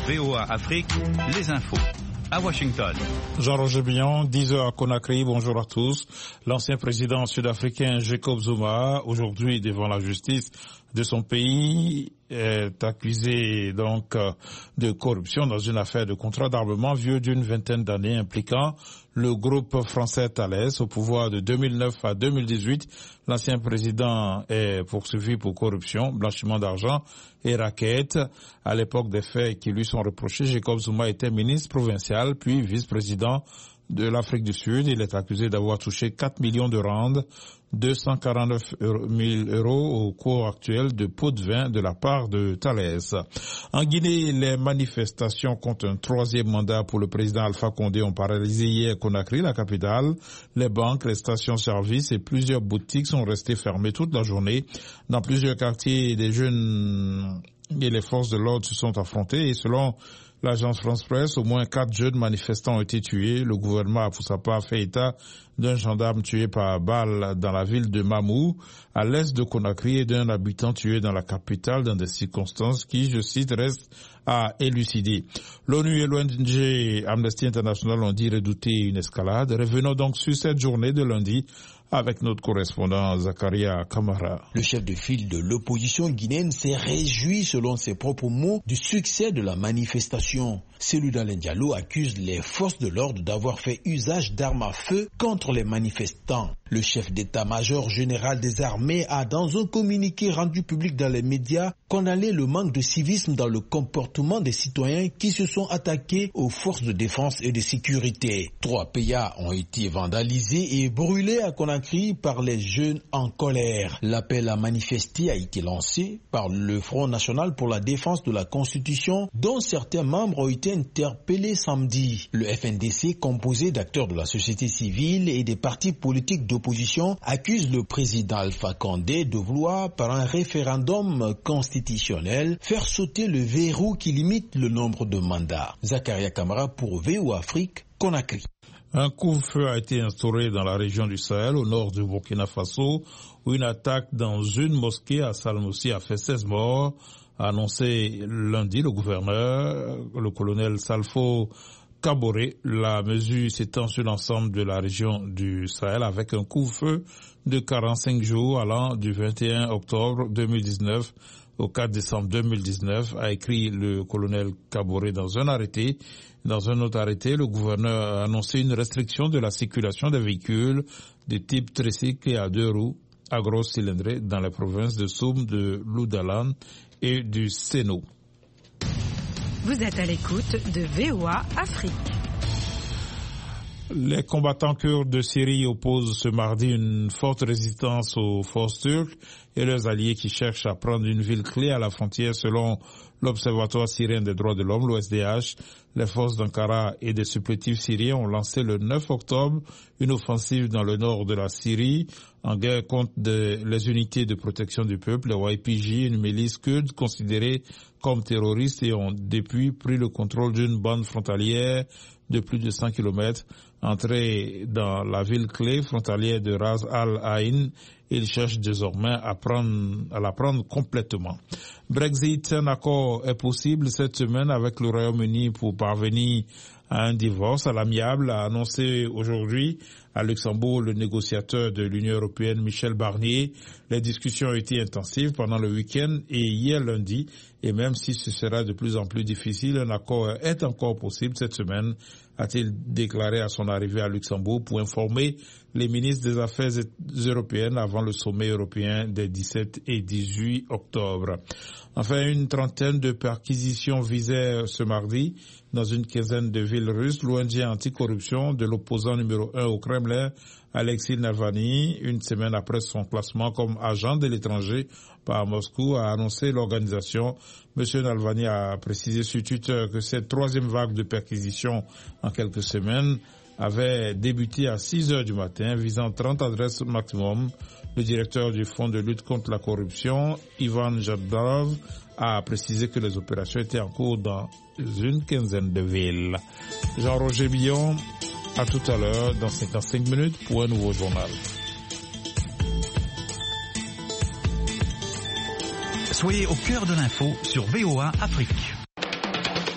VOA Afrique, les infos. À Washington. Jean-Roger Billon, 10h à Conakry, bonjour à tous. L'ancien président sud-africain Jacob Zuma, aujourd'hui devant la justice de son pays, est accusé donc de corruption dans une affaire de contrat d'armement vieux d'une vingtaine d'années impliquant le groupe français Thales au pouvoir de 2009 à 2018. L'ancien président est poursuivi pour corruption, blanchiment d'argent et racket. À l'époque des faits qui lui sont reprochés, Jacob Zuma était ministre provincial puis vice-président de l'Afrique du Sud. Il est accusé d'avoir touché 4 millions de rands, 249 000 euros au cours actuel de pots de vin de la part de Thales. En Guinée, les manifestations contre un troisième mandat pour le président Alpha Condé ont paralysé hier Conakry, la capitale. Les banques, les stations-service et plusieurs boutiques sont restées fermées toute la journée. Dans plusieurs quartiers, des jeunes et les forces de l'ordre se sont affrontés et selon l'agence France-Presse, au moins 4 jeunes manifestants ont été tués. Le gouvernement a pour sa part fait état d'un gendarme tué par balle dans la ville de Mamou, à l'est de Conakry, et d'un habitant tué dans la capitale dans des circonstances qui, je cite, restent à élucider. L'ONU et l'ONG Amnesty International ont dit redouter une escalade. Revenons donc sur cette journée de lundi avec notre correspondant Zakaria Kamara. Le chef de file de l'opposition guinéenne s'est réjoui, selon ses propres mots, du succès de la manifestation. Cellou Dalein Diallo accuse les forces de l'ordre d'avoir fait usage d'armes à feu contre les manifestants. Le chef d'état-major général des armées a, dans un communiqué rendu public dans les médias, condamné le manque de civisme dans le comportement des citoyens qui se sont attaqués aux forces de défense et de sécurité. 3 PA ont été vandalisés et brûlés à Conakry par les jeunes en colère. L'appel à manifester a été lancé par le Front national pour la défense de la Constitution, dont certains membres ont été interpellés samedi. Le FNDC, composé d'acteurs de la société civile et des partis politiques d'opposition, accuse le président Alpha Condé de vouloir, par un référendum constitutionnel, faire sauter le verrou qui limite le nombre de mandats. Zakaria Kamara pour VOA Afrique, Conakry. Un couvre-feu a été instauré dans la région du Sahel, au nord du Burkina Faso, où une attaque dans une mosquée à Salmoussi a fait 16 morts, a annoncé lundi le gouverneur, le colonel Salfo Kaboré. La mesure s'étend sur l'ensemble de la région du Sahel avec un couvre-feu de 45 jours allant du 21 octobre 2019 au 4 décembre 2019, a écrit le colonel Kaboré dans un arrêté. Dans un autre arrêté, le gouverneur a annoncé une restriction de la circulation des véhicules de type tricycle et à 2 roues à grosse cylindrée dans les provinces de Soum, de Loudalan et du Sénou. Vous êtes à l'écoute de VOA Afrique. Les combattants kurdes de Syrie opposent ce mardi une forte résistance aux forces turques et leurs alliés qui cherchent à prendre une ville clé à la frontière selon l'Observatoire syrien des droits de l'homme, l'OSDH. Les forces d'Ankara et des supplétifs syriens ont lancé le 9 octobre une offensive dans le nord de la Syrie en guerre contre les unités de protection du peuple, les YPG, une milice kurde considérée comme terroriste, et ont depuis pris le contrôle d'une bande frontalière de plus de 100 km entrée dans la ville clé frontalière de Ras al-Ain. Il cherche désormais à la prendre complètement. Brexit, un accord est possible cette semaine avec le Royaume-Uni pour parvenir à un divorce à l'amiable, a annoncé aujourd'hui à Luxembourg le négociateur de l'Union européenne Michel Barnier. Les discussions ont été intensives pendant le week-end et hier lundi, et même si ce sera de plus en plus difficile, un accord est encore possible cette semaine, a-t-il déclaré à son arrivée à Luxembourg pour informer les ministres des Affaires européennes avant le sommet européen des 17 et 18 octobre. Enfin, une trentaine de perquisitions visaient ce mardi dans une quinzaine de villes russes l'ONG anticorruption de l'opposant numéro 1 au Kremlin, Alexei Navalny, une semaine après son classement comme agent de l'étranger par Moscou, a annoncé l'organisation. M. Navalny a précisé sur Twitter que cette troisième vague de perquisitions en quelques semaines avait débuté à 6 heures du matin, visant 30 adresses maximum. Le directeur du Fonds de lutte contre la corruption, Ivan Jadbarov, a précisé que les opérations étaient en cours dans une quinzaine de villes. Jean-Roger Billon, à tout à l'heure dans 55 minutes pour un nouveau journal. Soyez au cœur de l'info sur VOA Afrique.